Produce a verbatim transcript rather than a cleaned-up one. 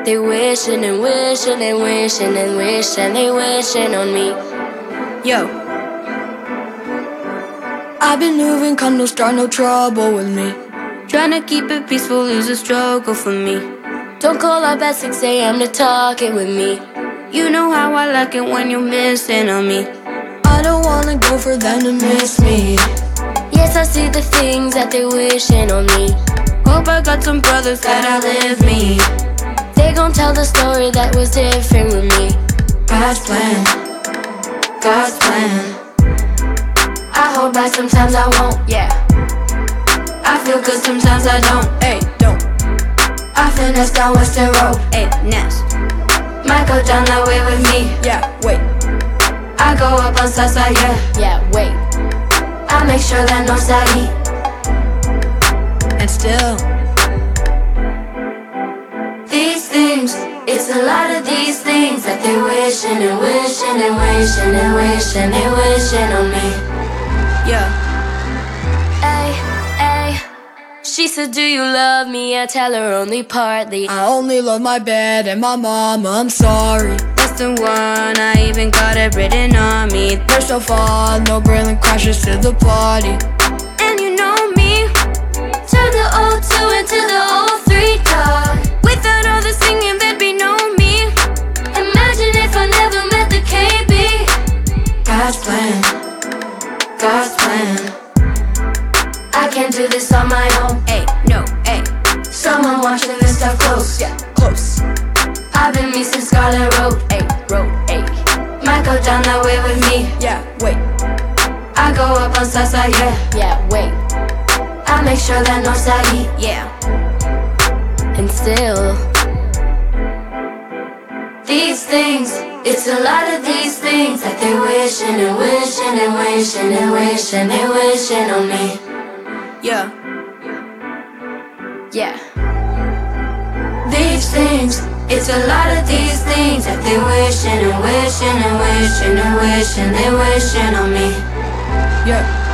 They wishing and wishing and wishing and wishing, they wishing on me. Yo, I've been moving, come no start, no trouble with me. Tryna keep it peaceful is a struggle for me. Don't call up at six a m to talk it with me. You know how I like it when you're missing on me. I don't wanna go for them to miss me. Yes, I see the things that they wishing on me. Hope I got some brothers that outlive me. They gon' tell the story that was different with me. God's plan, God's plan. I hold back, sometimes I won't, yeah. I feel good, sometimes I don't, ayy, don't. I finesse down Western Road, ayy, Ness. Might go down that way with me, yeah, wait. I go up on Southside, yeah, yeah, wait. I make sure that no saggy. And still these things, it's a lot of these things that they wishing and wishing and wishing and wishing, they wishing on me. Yeah. Ay, ay. She said, do you love me? I tell her only partly. I only love my bed and my mama, I'm sorry. That's the one, I even got it written on me. They're so fun, no Berlin crashes to the party. And you know me, turn the oh two into the oh three, dog. Without all the singing, there'd be no me. Imagine if I never met the K B. God's plan, God's plan. I can't do this on my own, Ayy, no, ayy. Someone watching this stuff close, Yeah, close. I've been missing Scarlet Road, Ayy, road, ayy. might go down that way with me. Yeah, wait. I go up on Southside, yeah, yeah, wait. I make sure that no saggy, Yeah. and still these things, it's a lot of these things that they wishing and wishing and wishing and wishing, they wishing on me. Yeah. Yeah. These things, it's a lot of these things that they wishing and wishing and wishing and wishing, they wishing on me. Yeah.